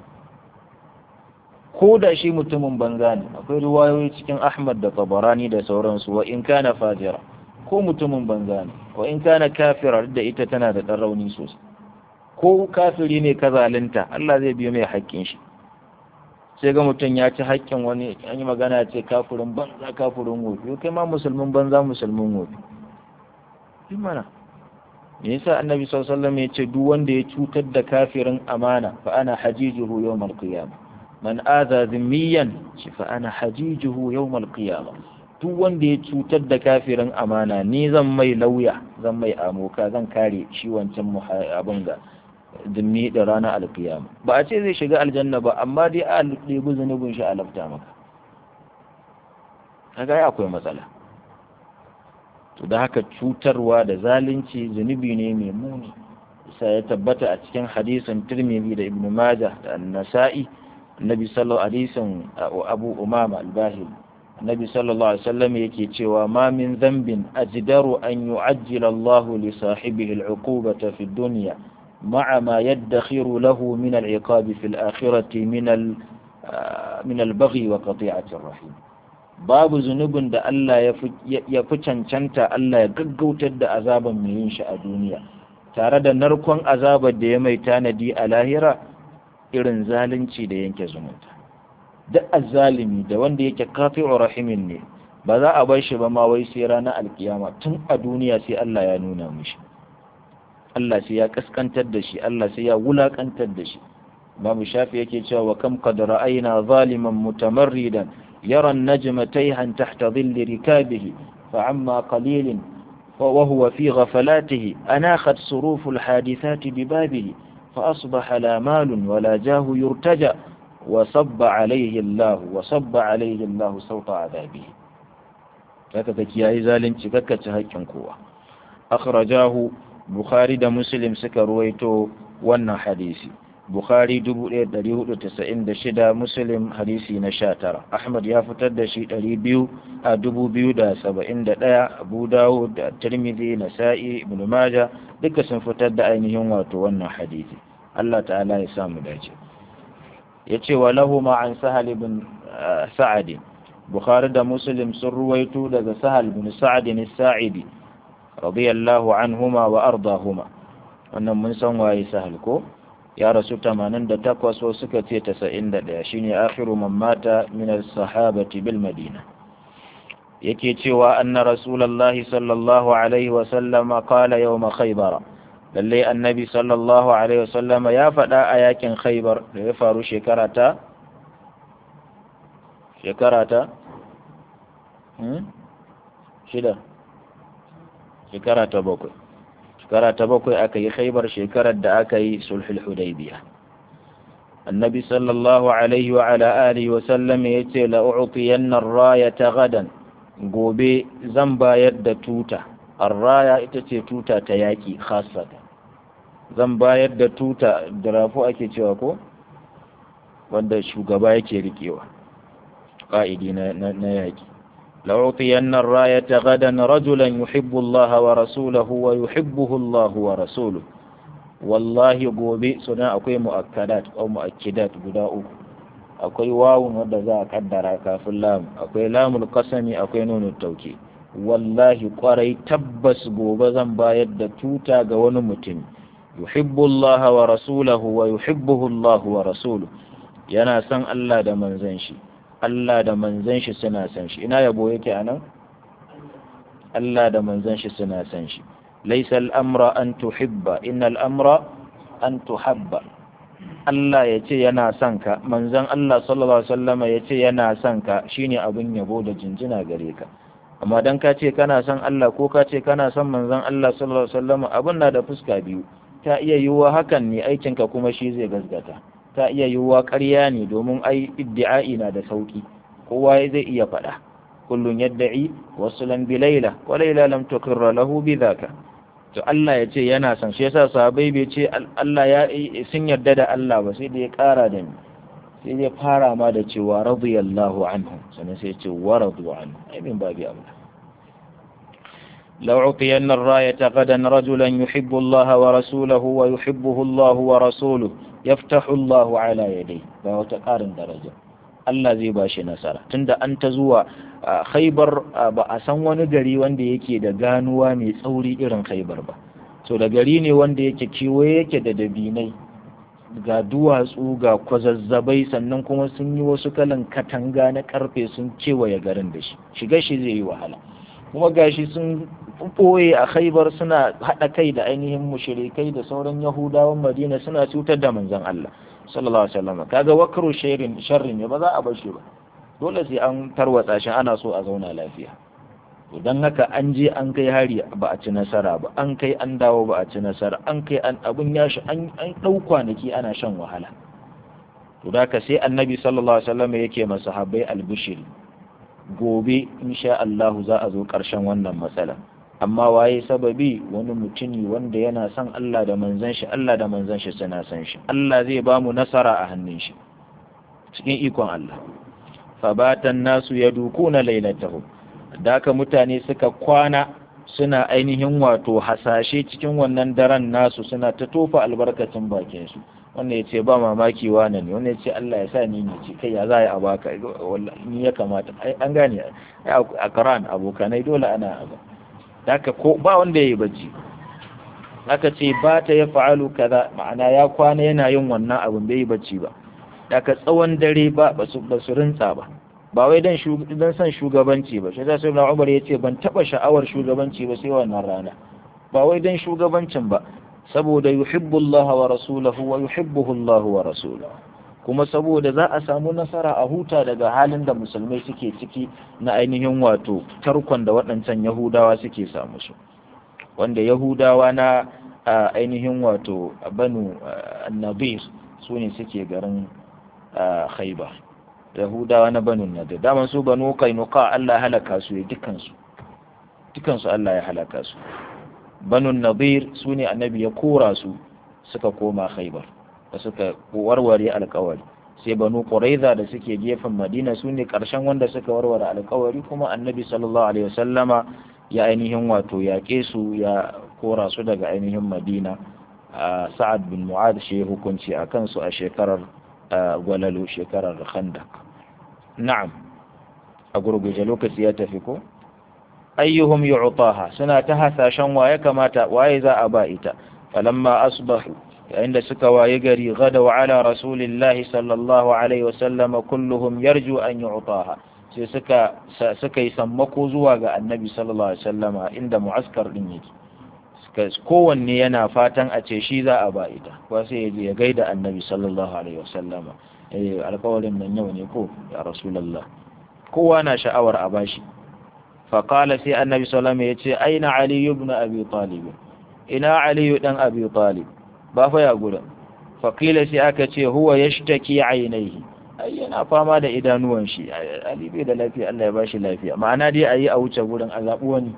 Ko da shi mutumin banza ne, akwai riwayoyi cikin Ahmad da Tabarani da sauransu, wa in kana fajira, ko mutumin banza ne, wa in kana kafira, da ita tana da ɗan rauni sosai, ko kafiri ne ka zalunta, Allah zai biyo mai haƙƙin shi. Sai ga mutum ya ci haƙƙin wani, an yi magana ce kafirin banza kafirin wofi, kai ma musulmin banza musulmin wofi. Yi mana, me yasa annabi sallallahu alaihi wasallam ya ce duk wanda ya cutar da kafirin amana fa ana hajijuhu yawmal qiyamah, man aza zimmiyan shi fa ana hajijuhu yawmal qiyamah. Duk wanda ya cutar da kafirin amana, ni zan mai lauya, zan mai amoka, zan kare shi wancan abin da zimmi da ranar alkiyama. Ba a ce zai shiga aljanna ba, amma dai a ɗebi zunubin shi a lafta maka. Kaga ya akwai matsala. to da haka cutarwa da zalunci zunubi ne mai muni. Sai ya tabbata a cikin hadisin Tirmidhi da Ibn Majah da An-Nasa'i, Annabi sallallahu alaihi wasallam Abu Umama al-Bahili, Annabi sallallahu alaihi wasallam yake cewa ma min dhanbin ajdaru an yu'ajjila Allahu li sahibihi al-'uqubata fi ad-dunya ma'a ma yaddakhiru lahu min al-'iqabi fi al-akhirati min al-baghi wa qati'ati ar-rahim. Babu zunubin da Allah ya fi cancanta Allah ya gaggautar da azaban mai yin shi a duniya tare da narkon azabar da ya mai tanadi a lahira irin zalunci da yanke zumunta. Duk azzalimi da wanda yake qati'u rahimin ne ba za a bar shi ba ma wai sai ranar alkiyama, tun a duniya sai Allah ya nuna mishi, Allah sai ya kaskantar da shi, Allah sai ya wulakantar da shi. Imam Shafi yake cewa wa kam qad ra'ayna zaliman mutamarridan yara an-najma tayhan tahta dhilli rikabihi fa'amma qalilin وهو في غفلاته أناخت صروف الحادثات ببابه فأصبح لا مال ولا جاه يرتجى وصب عليه الله صوت عذابه. هكذا كياي زالنci kakkace haƙƙin kowa. Akhrajahu Bukhari da Muslim suka ruwaito wannan hadisi. Bukhari 1496, Muslim hadisi na 19. Ahmad ya fitar da shi 2071, Abu Dawud da Tirmidhi, Nasa'i, Ibn Majah duka sun fitar da ainihin wato wannan hadisi. Allah ta'ala ya samu dace. Yace wa lahu ma an Sahal ibn Sa'd. Bukhari da Muslim sun ruwaito daga Sahal ibn Sa'd as-Sa'idi radiyallahu anhuma wa ardahuma. Wannan mun san waye Sahal ko? Ya rasu 88, wasu suka ce 91, shine akhiru man mata min as-sahabati bil Madina. Yake cewa anna Rasulullahi sallallahu alaihi wa sallama qala yawm Khaybar, lalle annabi sallallahu alaihi wa sallama ya faɗa a yakin Khaybar da ya faru shekara ta bakwai. Shekara ta bakwai aka yi Khaybar, shekarar da aka yi sulhul Hudaybiya. Annabi sallallahu alaihi wa ala alihi wa sallam yace la u'tiyanna ar-rayata gadan, gobe zan bayar da tuta. Ar-raya ita ce tuta ta yaki khassatan. Zan bayar da tuta, drapo ake cewa ko, wanda shugaba yake rikewa, ƙa'idi na yaki. لأعطين الراية غدا رجلا يحب الله ورسوله ويحبه الله ورسوله. والله gobe suna akwai mu'akkadat ko mu'akkidat guda uku. Akwai wawun wanda za a kaddara kafin lam, akwai lamul qasami, akwai nunut tawkid. Wallahi kwarai tabbas gobe zan bayar da tuta ga wani mutum. Yuhibbu Allah wa rasulahu wa yuhibbuhu Allah wa rasuluhu. Yana son Allah da manzon shi. Allah da manzon shi suna san shi. Ina yabo yake anan? Allah da manzon shi suna san shi. Laysa al-amra an tuhibba, innal amra an tuhabba. Allah yace yana son ka, manzon Allah sallallahu alaihi wasallam yace yana son ka, shine abun yabo da jinjina gare ka. Amma dan ka ce kana son Allah ko ka ce kana son manzon Allah sallallahu alaihi wasallam, abun na da fuska biyu. Ta iya yiwuwa hakan ne, aikinka kuma shi zai gasgata. Ta iya yiwuwa ƙarya ne, domin ai iddi'ai na da sauki, kowa zai iya faɗa. Kullun yadda'i wasulan bi Laila wa Laila lam tuqirra lahu bi dhaka. To Allah ya ce yana san shi, yasa sahabbai bai ce Allah ya sun yarda da Allah ba, sai da ya ƙara da ni, sai ya fara ma da cewa radiyallahu anhu, sannan sai ya ce wa radu anhu. Ai min babi abu. لأعطين الراية غدا رجلا يحب الله ورسوله ويحبه الله ورسوله يفتح الله على يديه. فهو تقارن درجة الله زي باشي نصر. تند أنت زوا خيبر بأسان ونقري وانده يكي دا غانوا مي ثوري إرن خيبر با. So da gari ne wanda yake kewaye yake da dabinai, ga duwatsu ga kwazazzabai, sannan kuma sun yi wasu kalan katanga na karfe sun kewaye garin da shi, shiga shi zai yi wahala. Kuma gashi sun ɓoye a Khaibar suna haɗa kai da ainihin mushrikai da sauran Yahudawan Madina suna cutar da manzon Allah sallallahu alaihi wasallam. Kaga wakru sharrin ne, ba za a bar shi ba, dole sai an tarwatsa shi, ana so a zauna lafiya. To dan haka an je an kai hari ba a ci nasara ba, an kai an dawo ba a ci nasara, an kai an abun ya shi an ɗau kwanaki ana shan wahala. To da haka sai Annabi sallallahu alaihi wasallam yake masa sahabbai albishiri, gobe insha Allah za a zo ƙarshen wannan matsala. amma waye sababi? wani mutumi wanda yana son Allah da manzon shi, Allah da manzon shi suna son shi, Allah zai ba mu nasara a hannun shi cikin ikon Allah. Fabatan nasu yadukuna lailatahum, daka mutane suka kwana suna ainihin wato hasashe cikin wannan daren nasu, suna ta tofa albarkacin bakin su. Wanda ya ce ba mamaki wane ne, wanda ya ce Allah ya sa ni ne, ce kai ya za a baka, wallahi ni ya kamata. An gane a Quran abokanai dole ana aba. Daka ko ba wanda yayi bacci, aka ce ba ta ya fa'alu kaza, ma'ana ya kwana yana yin wannan abun bai yi bacci ba. Daka tsawon dare ba su rinsa ba, ba wai dan san shugabanci ba. Shi da sai Umar ya ce ban taba sha'awar shugabanci ba sai wannan rana, ba wai dan shugabancin ba, saboda yuhibbu Allah wa rasuluhu wa yuhibbuhu Allah wa rasuluhu, kuma saboda za a samu nasara a huta daga halin da musulmai suke ciki na ainihin wato tarkon da waɗancan Yahudawa suke samu su, wanda Yahudawa na ainihin wato Banu Nadir su ne suke garin Khaybar. Yahudawa na Banu Nadir, daman su Banu Qainuqa Allah ya halaka su, dukansu Allah ya halaka su. Banu Nadir su ne annabi ya kora su suka koma Khaybar da suka warware alƙawari, sai Banu Quraiza da suke gefen Madina su ne ƙarshen wanda suka warware alƙawari, kuma annabi sallallahu alaihi wasallama ya ainihin wato yaƙe su, ya kora su daga ainihin Madina. Sa'ad bin Mu'adh shi hukunci a kansu a shekarar gwalalo, shekarar Khandaq. Na'am, a gurguje lokaci ya tafi ko? Ayyuhum yu'taha, suna ta hasashen waye kamata, waye za a ba ita. Falamma asbahu, yayin da suka waye gari, gadaw ala rasulillahi sallallahu alaihi wasallam kulluhum yarju an yu'taha, sai suka yi sammako zuwa ga annabi sallallahu alaihi wasallam inda mu'askar din yake. Kowanne yana fatan a ce shi za a ba ita, ba sai ya gaida annabi sallallahu alaihi wasallam, alƙawarin nan yau ne ko ya rasulullah, kowa na sha'awar a bashi. فقال سي النبي صلى الله عليه وسلم يتي أين علي بن أبي طالب؟ إنا علي بن أبي طالب بافا يقول. فقيل سي أكتي هو يشتكي عينيه، أي أنا فاما دا إدانوان شي علي بيدا لافيا الله يباشي لافيا معنا دي أي أو تقول أذابوني.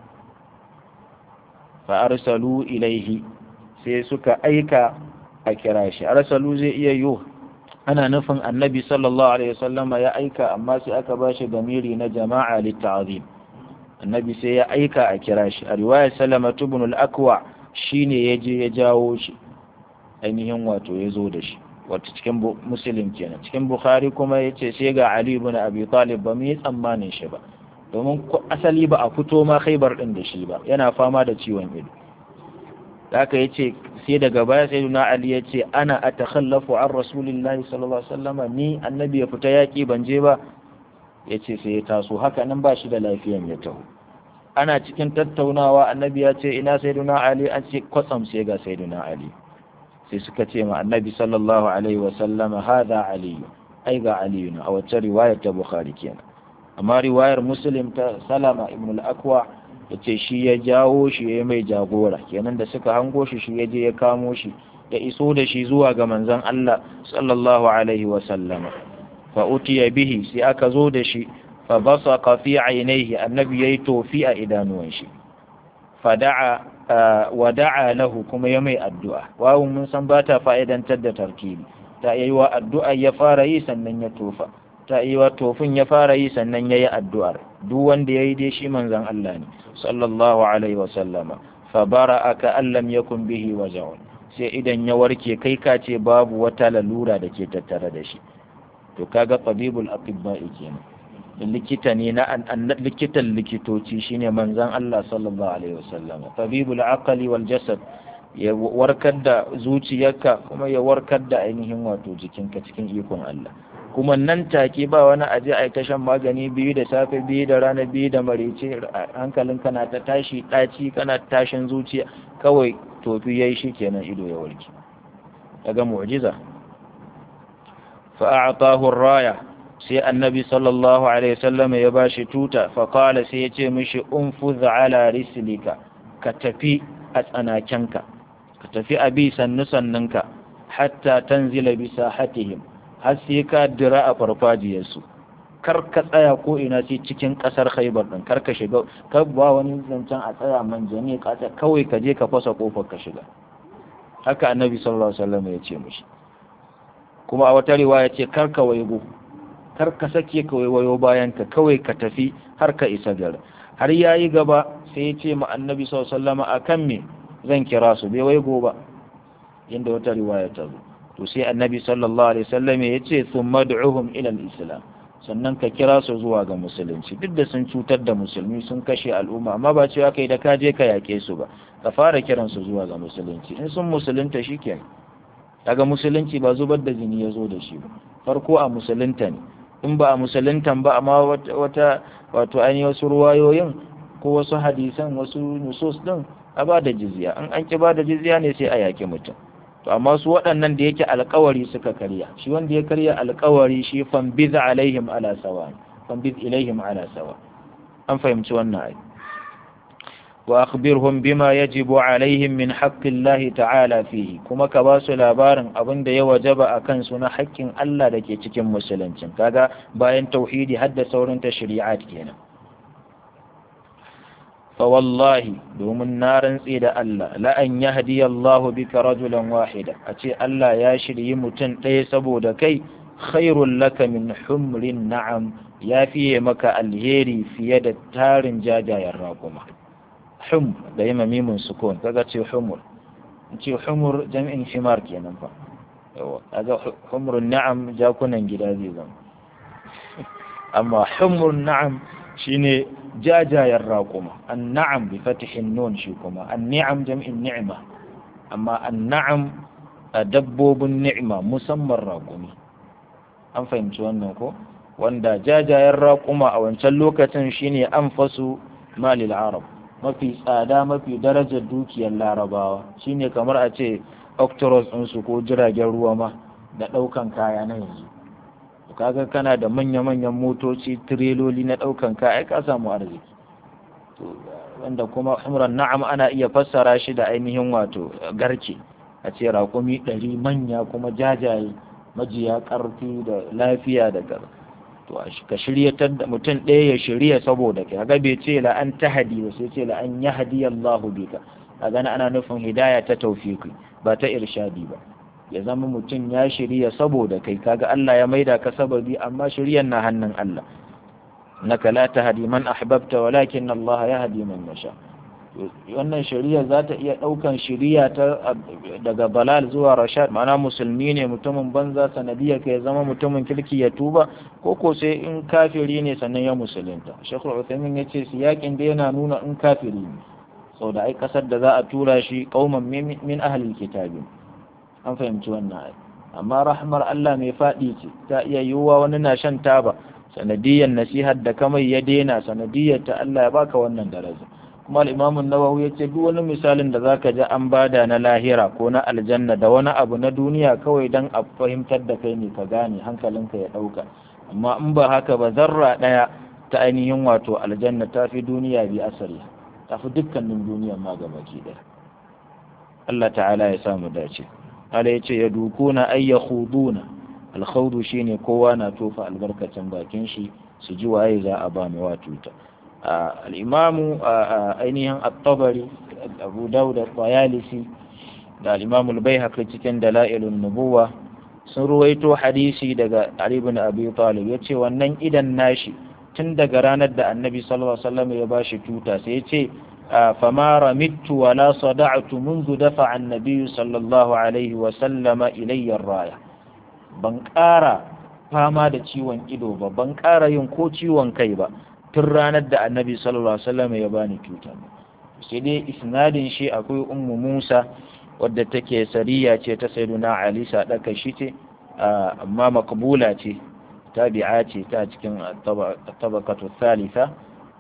فأرسلوا إليه سي سكا أيكا أكراشي، أرسلوا زي إيوه أنا نفن النبي صلى الله عليه وسلم يا أيكا، أما سي أكباشي ضميري نجماعة للتعظيم. annabi sai ya aika a kira shi. A riwayar Salamatu ibn al-Akwa shine yaje ya jawo shi, ainihin wato ya zo da shi, wato cikin Muslim kenan. Cikin Bukhari kuma yace sai ga Ali ibn Abi Talib, ba mu yi tsammanin shi ba, domin asali ba a fito ma Khaybar din da shi ba, yana fama da ciwon ido. Haka yace sai daga baya sayyidina Ali yace ana atakhallafu an rasulillahi sallallahu alaihi wasallam, ni annabi ya fita yaki ban je ba. Ya ce sai ya taso haka nan ba shi da lafiyan ya taho. Ana cikin tattaunawa annabi ya ce ina sayyiduna Ali, an ce kwatsam sai ga sayyiduna Ali. Sai suka ce ma annabi sallallahu alaihi wa sallama hadha Ali, ai ga Ali na, a wacce riwayar ta Bukhari kenan. Amma riwayar Muslim ta Salama ibn al-Akwa yace shi ya jawo shi ya mai jagora, kenan da suka hango shi shi ya je ya kamo shi ya iso da shi zuwa ga manzon Allah sallallahu alaihi wa sallama. فأتي به سي aka zo da shi, فبصق في عينيه annabi yayi tofi a idanuwan shi, ودعا له kuma ya mai addu'a. Wawun mun san ba ta fa'idantar da tarkibi, ta yi wa addu'a ya fara yi sannan ya tofa, ta yi wa tofin ya fara yi sannan ya yi addu'ar. Duk wanda ya yi dai shi manzan Allah ne sallallahu alaihi wasallama. Fabara'a ka allam yakun bihi waja'un, sai idan ya warke kai ka ce babu wata lalura da ke tattare da shi. To kaga tabibul atibba'i kenan, likita ne na likitan likitoci shine manzon Allah sallallahu alaihi wasallam. Tabibul aqli wal jasad, ya warkar da zuciyarka kuma ya warkar da ainihin wato jikinka cikin ikon Allah. Kuma nan take ba wani aje ai ta shan magani biyu da safe, biyu da rana, biyu da marece, hankalinka na ta tashi daci, kana tashin zuciya, kawai tofi yayi shi kenan ido ya warke. Daga mu'jiza. فأعطاه الراية سي النبي صلى الله عليه وسلم يباشي توتا، فقال سيتي مشي انفذ على رسلك، كتفي أتأناكنك، كتفي أبي سنسننك حتى تنزل بساحتهم، هسيك الدراء فرفاجي يسو. kar ka tsaya ko ina sai cikin kasar Khaibar din, kar ka shiga, kar ba wani zancen a tsaya manjani kasa, kawai ka je ka fasa kofar ka shiga. Haka annabi sallallahu alaihi wasallam ya ce mishi. Kuma a wata riwaya ce kar ka waigo, kar ka sake ka waiwayo bayan ka, kawai ka tafi har ka isa gari. Har yayi gaba sai ya ce ma annabi sallallahu alaihi wasallam akan me zan kira su, bai waigo ba, inda wata riwaya ta zo. To sai annabi sallallahu alaihi wasallam ya ce thumma du'uhum ila al-islam, sannan ka kira su zuwa ga musulunci. Duk da sun cutar da musulmi, sun kashe al'umma, amma ba cewa kai da ka je ka yake su ba, ka fara kiran su zuwa ga musulunci. In sun musulunta shikenan. Daga musulunci ba zubar da jini ya zo da shi ba, farko a musulunta ne. In ba a musuluntan ba, amma wato ainihin wasu ruwayoyin ko wasu hadisan, wasu nusus din, a ba da jizya. an ki ba da jizya ne sai a yaki mutum. To amma su waɗannan da yake alƙawari suka karya, shi wanda ya karya alƙawari shi fambiz ilaihim ala sawa. An fahimci wannan ai. Wa akhbirhum bima yajibu alaihim min haqqillahi ta'ala fihi, kuma ka ba su labarin abin da ya wajaba akan su na haƙƙin Allah da ke cikin musuluncin. Kaga bayan tauhidi hadda sauran tashri'at kenan. Fa wallahi, domin na rantse da Allah, la an yahdi Allahu bika rajulan wahida, a ce Allah ya shiryi mutum ɗaya saboda kai, khairul laka min humrin na'am, ya fiye maka alheri fiye da tarin jajayen raƙuma. Hum da yi mamimin sukun, kaga ce humur, ce humur jami'in himar kenan fa. Kaga humrun na'am jakunan gida zai zama, amma humrun na'am shine jajayen raƙuma. An-na'am bi fatihin nun, shi kuma an-ni'am jami'in ni'ma, amma an-na'am dabbobin ni'ma, musamman raƙumi. An fahimci wannan ko? Wanda jajayen raƙuma a wancan lokacin shine anfasu malil arab, mafi tsada, mafi darajar dukiyar larabawa. Shine kamar a ce octoros ɗinsu ko jiragen ruwa ma da ɗaukan kaya na yanzu. Kaga kana da manya-manyan motoci, tireloli na ɗaukan kaya, ka samu arziki. Wanda kuma humran na'am ana iya fassara shi da ainihin wato garke, a ce raƙumi 100 manya kuma jajaye, majiya ƙarfi da lafiya da gar. To ka shiryatar da mutum ɗaya ya shirya saboda kai. Kaga bai ce la an tahdi ba, sai ce la an yahdi Allahu bika. Kaga ana nufin hidaya ta tawfiki, ba ta irshadi ba. Ya zama mutum ya shirya saboda kai. Kaga Allah ya maida ka sababi, amma shiryan na hannun Allah. Naka la tahdi man ahbabta walakin Allah yahdi man yasha. Wannan shari'a za ta iya ɗaukan shari'a ta daga balal zuwa rashad, ma'ana musulmi ne mutumin banza sanadiyar ka ya zama mutumin kirki ya tuba, ko sai in kafiri ne sannan ya musulunta. Shekul Uthaymin ya ce siyakin da yana nuna in kafiri ne, sau da ai kasar da za a tura shi qauman min ahlil kitabi. An fahimci wannan ai. Amma rahmar Allah mai faɗi ce, ta iya yiwuwa wani na shan taba, sanadiyar nasihar da kamar ya daina, sanadiyar ta Allah ya baka wannan daraja. Kuma al-Imam an-Nawawi yace duk wani misalin da zaka ji an bada na lahira ko na aljanna da wani abu na duniya kawai dan a fahimtar da kai ne ka gane, hankalinka ya dauka. Amma in ba haka ba, zarra daya ta ainihin wato aljanna ta fi duniya bi asali, ta fi dukkanin duniyar ma gabaki daya. Allah ta'ala ya samu dace. Allah yace yadukuna ay yakhuduna, al-khawdu shine kowa na tofa albarkacin bakin shi, su ji waye za a ba mu watuta. Al'imamu ainihin at-Tabari, Abu Dawud at-Tayalisi da al'imamu al-Baihaqi cikin Dalailun Nubuwa sun ruwaito hadisi daga Ali ibn Abi Talib, yace wannan idan nashi tun daga ranar da Annabi sallallahu alaihi wasallam ya bashi tuta, sai yace fama ramittu wala sada'tu منذ دفع النبي صلى الله عليه وسلم إلي الراية. Ban ƙara fama da ciwon ido ba, ban ƙara yin ko ciwon kai ba tun ranar da Annabi sallallahu alaihi wasallam ya bani tuta. Sai dai isnadin shi akwai Ummu Musa wadda take sariya ce ta Sayyiduna Ali, sadaka shi ce, amma makbula ce, tabi'a ce ta cikin tabaqatu thalitha.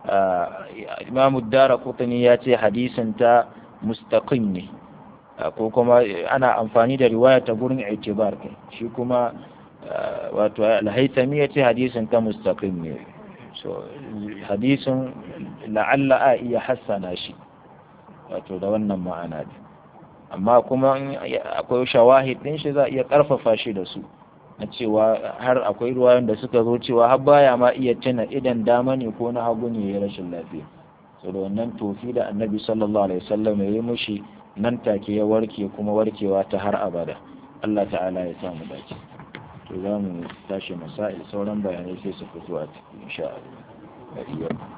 Imam ad-Darqutni ya ce hadisin ta mustaqim ne, ko kuma ana amfani da riwaya ta gurin i'tibar kai. Shi kuma wato al-Haythami ya ce hadisin ta mustaqim ne. So hadisin la'alla a iya hassana shi wato da wannan ma'ana ne, amma kuma akwai shawahid din shi za a iya karfafa shi da su na cewa har akwai ruwayan da suka zo cewa har baya ma iya tuna idan dama ne ko na hagu ne ya rashin lafiya. So da wannan tofi da annabi sallallahu alaihi wasallam ya yi mushi nan take ya warke kuma warkewa ta har abada. Allah ta'ala ya samu dace. To za mu tashi masail sauran bayanai sai su fito a cikin insha Allah.